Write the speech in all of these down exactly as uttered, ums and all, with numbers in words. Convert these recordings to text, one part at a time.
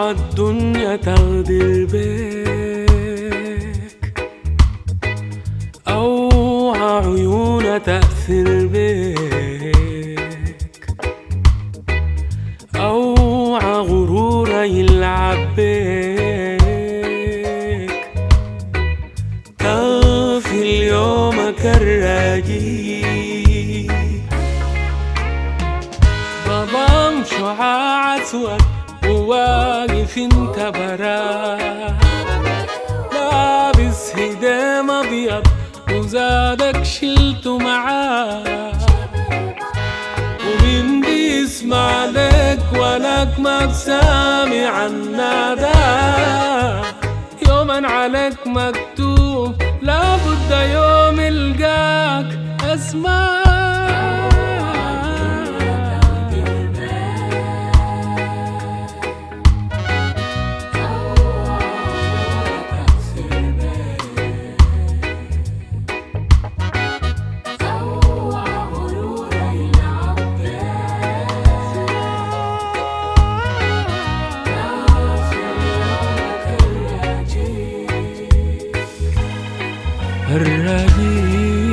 الدنيا تغدر بيك، أو عيون تأثر بيك، أو غرور يلعب بيك، تغفل يومك الراجي بضم شعاع أسود وواقف انت براه، لابس هدام أبيض وزادك شلته معاه، ومين بيسمع لك ولك ما بسامع الندى، يوما عليك مكتوب لابد يوم القاك اسمع. الراجي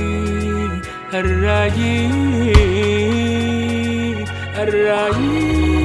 الراجي الراجي